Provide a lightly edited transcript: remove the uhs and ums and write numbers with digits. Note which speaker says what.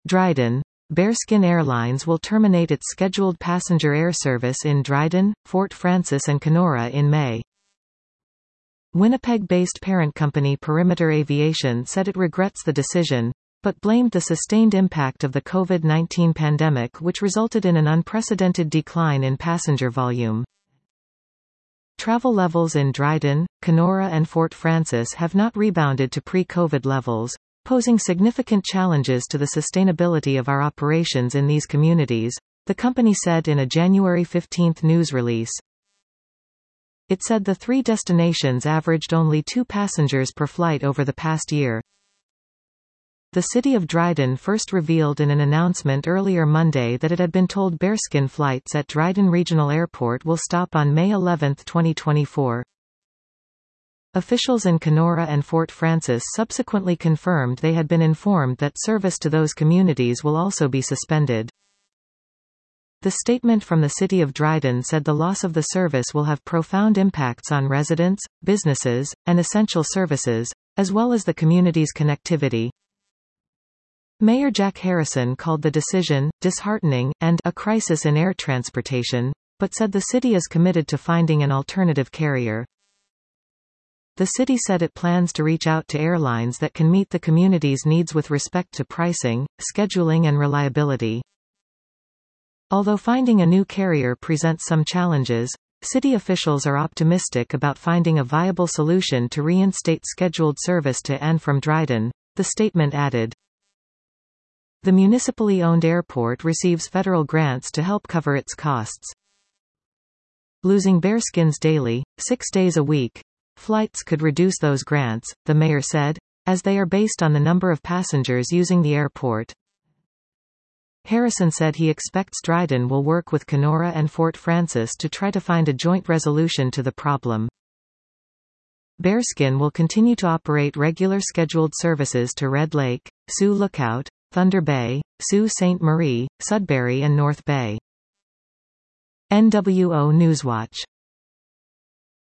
Speaker 1: Dryden. Bearskin Airlines will terminate its scheduled passenger air service in Dryden, Fort Frances and Kenora in May. Winnipeg-based parent company Perimeter Aviation said it regrets the decision, but blamed the sustained impact of the COVID-19 pandemic, which resulted in an unprecedented decline in passenger volume. Travel levels in Dryden, Kenora and Fort Frances have not rebounded to pre-COVID levels, posing significant challenges to the sustainability of our operations in these communities, the company said in a January 15 news release. It said the three destinations averaged only 2 passengers per flight over the past year. The city of Dryden first revealed in an announcement earlier Monday that it had been told Bearskin flights at Dryden Regional Airport will stop on May 11, 2024. Officials in Kenora and Fort Frances subsequently confirmed they had been informed that service to those communities will also be suspended. The statement from the City of Dryden said the loss of the service will have profound impacts on residents, businesses, and essential services, as well as the community's connectivity. Mayor Jack Harrison called the decision disheartening and a crisis in air transportation, but said the city is committed to finding an alternative carrier. The city said it plans to reach out to airlines that can meet the community's needs with respect to pricing, scheduling and reliability. Although finding a new carrier presents some challenges, city officials are optimistic about finding a viable solution to reinstate scheduled service to and from Dryden, the statement added. The municipally owned airport receives federal grants to help cover its costs. Losing Bearskins daily, 6 days a week, flights could reduce those grants, the mayor said, as they are based on the number of passengers using the airport. Harrison said he expects Dryden will work with Kenora and Fort Frances to try to find a joint resolution to the problem. Bearskin will continue to operate regular scheduled services to Red Lake, Sioux Lookout, Thunder Bay, Sault Ste. Marie, Sudbury and North Bay. NWO Newswatch.